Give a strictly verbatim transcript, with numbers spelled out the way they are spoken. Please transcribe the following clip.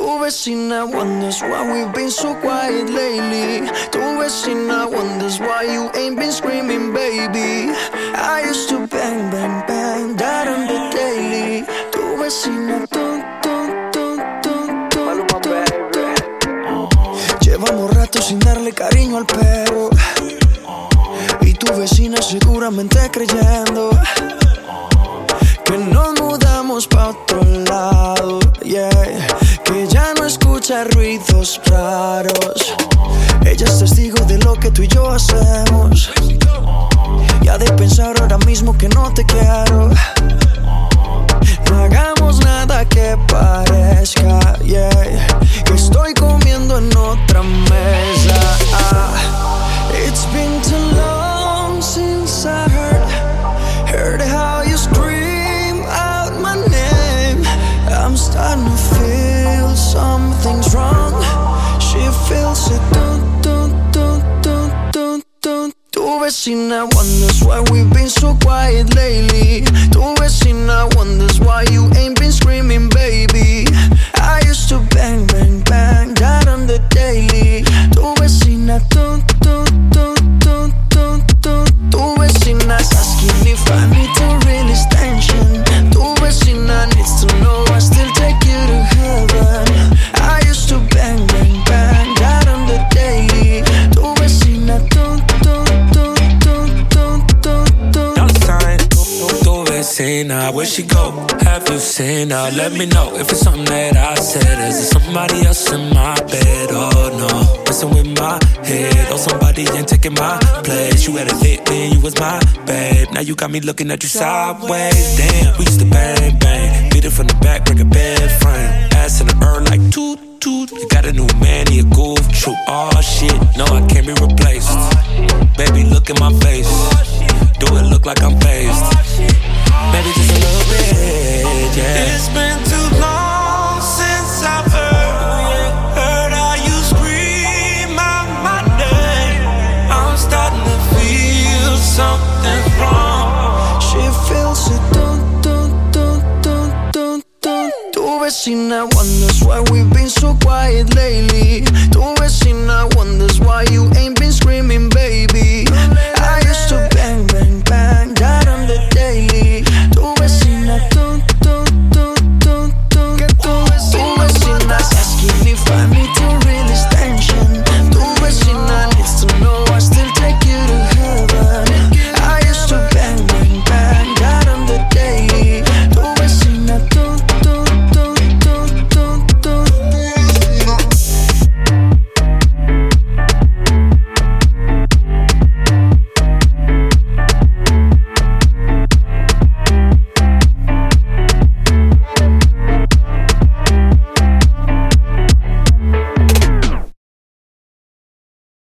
Tu vecina wonders why we've been so quiet lately. Tu vecina wonders why you ain't been screaming, baby. I used to bang, bang, bang, that on the daily. Tu vecina, tun, tun, tun, tun, tun, tun, tun. Llevamos rato sin darle cariño al perro. Y tu vecina seguramente creyendo que nos mudamos pa' otro lado, yeah. Que ya no escucha ruidos raros. Ella es testigo de lo que tú y yo hacemos. Y ha de pensar ahora mismo que no te quiero. No hagamos nada que parezca, yeah, que estoy comiendo en otra mesa. ah, It's been too long since I heard Heard how you scream out my name. I'm starting to feel something's wrong. She feels it, dun, dun, dun, dun, dun, dun. Tu vecina wonders why we've been so quiet lately. Tu vecina wonders why you ain't been screaming, baby. I used to bang, bang, bang, that on the daily. Tu vecina, dun, dun, dun, dun, dun, dun. Tu vecina's asking if I need to release tension. Tu vecina needs to know I still take you to heaven. I used to bang, bang, bang, that on the daily. Tu vecina, dun, dun, dun, dun, dun, dun, dun. Dollar sign, tu vecina, where she go? Have you seen her? Let me know if it's something that I said. Is it somebody else in my bed? Oh no, messing with my head. Oh, somebody ain't taking my place. You had a lit when you was my babe. Now you got me looking at you sideways. Damn, we used to bang, bang. Beat it from the back, break a bed frame. Ass in the earth like toot, toot. You got a new man, he a goof. True, oh shit, no, I can't be replaced. Baby, look in my face. Do it look like I'm phased. Maybe just a little bit, yeah. It's been too long since I've heard Heard how you scream out my name. I'm starting to feel something's wrong. She feels it, dun, dun, dun, dun, dun, dun. Tu vecina wonders why we've been so quiet lately. Tu vecina wonders why you ain't been screaming, baby.